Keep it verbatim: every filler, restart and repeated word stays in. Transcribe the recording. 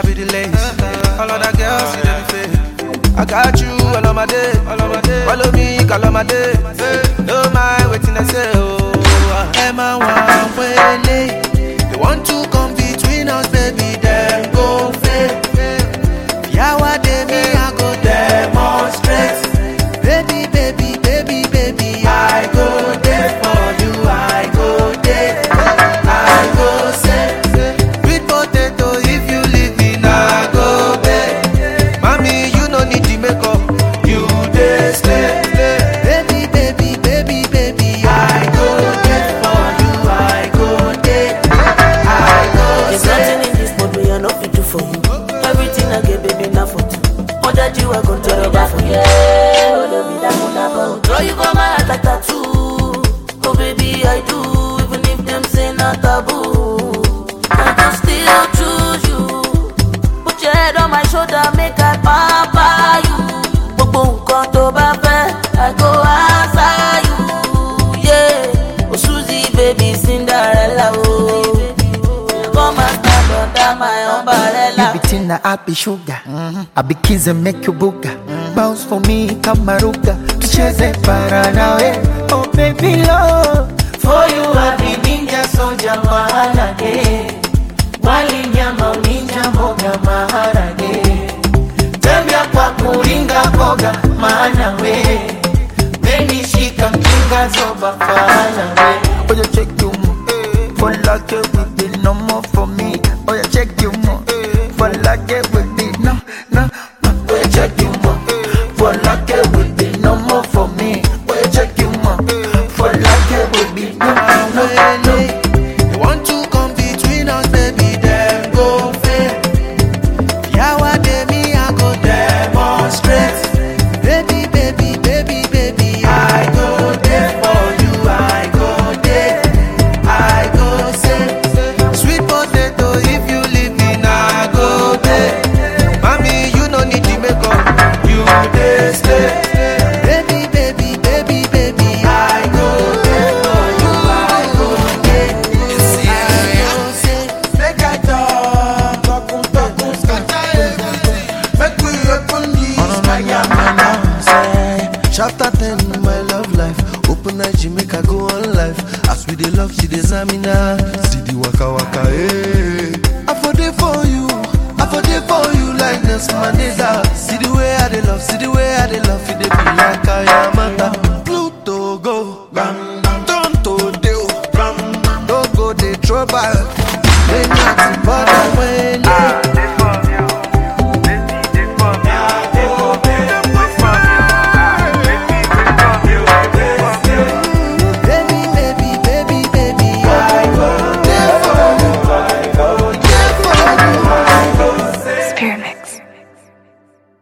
be the lace. All of that girls, see them fake. I got you all of my day, all of my day. Follow me, call on my day. No mind waiting, I say, oh. Emma, one way late. They want to come between us, baby, then go fake. Yeah, what they me, I go demonstrate. Baby, baby, baby, baby, I go there for you, I go there. I go say, sweet potato, if you leave me, now go back. Mommy, you no need the makeup, you dey stay. Baby, baby, baby, baby, I go there for you, I go there. I go There's say. nothing in this world we are not fit do for you. Everything I get, baby, now for two. All that you are going to do that for you. Oh, don't be that one about. Draw you for my heart like tattoo. Oh, baby, I do. Even if them say not taboo, I can still choose you. Put your head on my shoulder, make I papa you. Boom, come to Baba, I go answer you. Yeah, oh Susie, baby, Cinderella, oh. Come and stand under my umbrella. You be Tina, I be sugar. Mm-hmm. I be kids and make you booga. Mm-hmm. Bounce for me, kamaruga. Tucheze para nawe. Oh baby love, for you I be ninja soldier mahala day. Wali nyama